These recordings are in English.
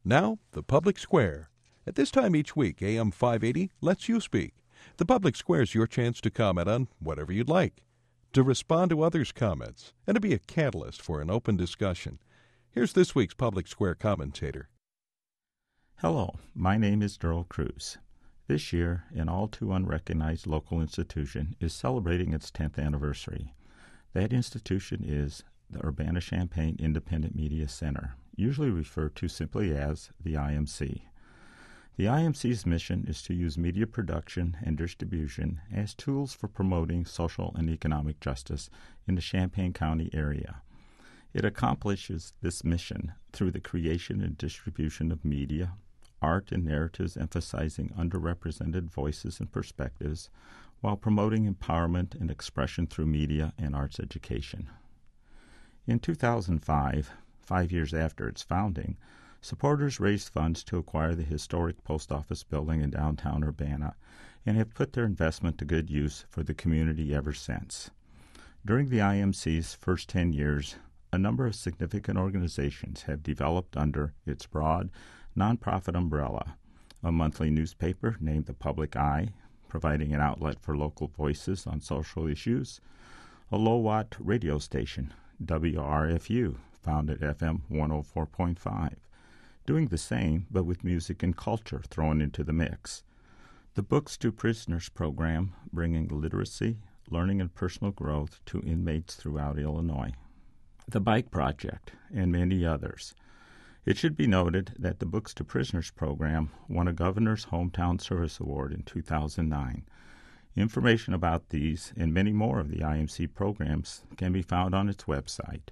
Now, the Public Square. At this time each week, AM 580 lets you speak. The Public Square is your chance to comment on whatever you'd like, to respond to others' comments, and to be a catalyst for an open discussion. Here's this week's Public Square commentator. Hello, my name is Darrell Cruz. This year, an all-too unrecognized local institution is celebrating its 10th anniversary. That institution is the Urbana-Champaign Independent Media Center, usually referred to simply as the IMC. The IMC's mission is to use media production and distribution as tools for promoting social and economic justice in the Champaign County area. It accomplishes this mission through the creation and distribution of media, art and narratives emphasizing underrepresented voices and perspectives, while promoting empowerment and expression through media and arts education. In 2005, 5 years after its founding, supporters raised funds to acquire the historic post office building in downtown Urbana and have put their investment to good use for the community ever since. During the IMC's first 10 years, a number of significant organizations have developed under its broad, nonprofit umbrella: a monthly newspaper named The Public Eye, providing an outlet for local voices on social issues; a low-watt radio station, WRFU, found at FM 104.5, doing the same but with music and culture thrown into the mix; the Books to Prisoners program, bringing literacy, learning, and personal growth to inmates throughout Illinois; the Bike Project, and many others. It should be noted that the Books to Prisoners program won a Governor's Hometown Service Award in 2009. Information about these and many more of the IMC programs can be found on its website,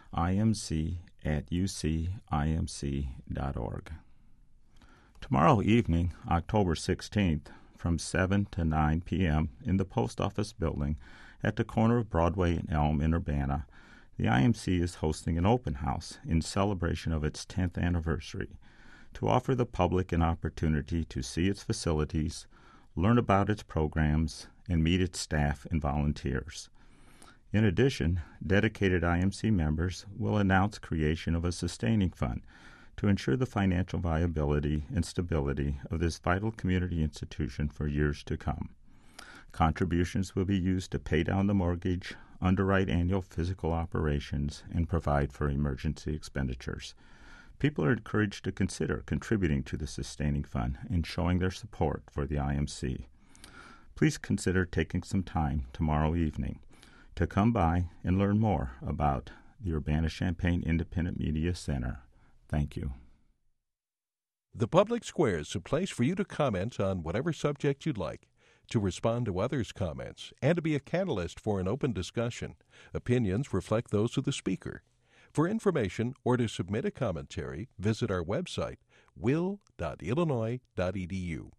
imc@ucimc.org. Tomorrow evening, October 16th, from 7 to 9 p.m. in the Post Office Building at the corner of Broadway and Elm in Urbana, the IMC is hosting an open house in celebration of its 10th anniversary to offer the public an opportunity to see its facilities, learn about its programs, and meet its staff and volunteers. In addition, dedicated IMC members will announce creation of a sustaining fund to ensure the financial viability and stability of this vital community institution for years to come. Contributions will be used to pay down the mortgage, underwrite annual physical operations, and provide for emergency expenditures. People are encouraged to consider contributing to the sustaining fund and showing their support for the IMC. Please consider taking some time tomorrow evening to come by and learn more about the Urbana-Champaign Independent Media Center. Thank you. The Public Square is a place for you to comment on whatever subject you'd like, to respond to others' comments, and to be a catalyst for an open discussion. Opinions reflect those of the speaker. For information or to submit a commentary, visit our website, will.illinois.edu.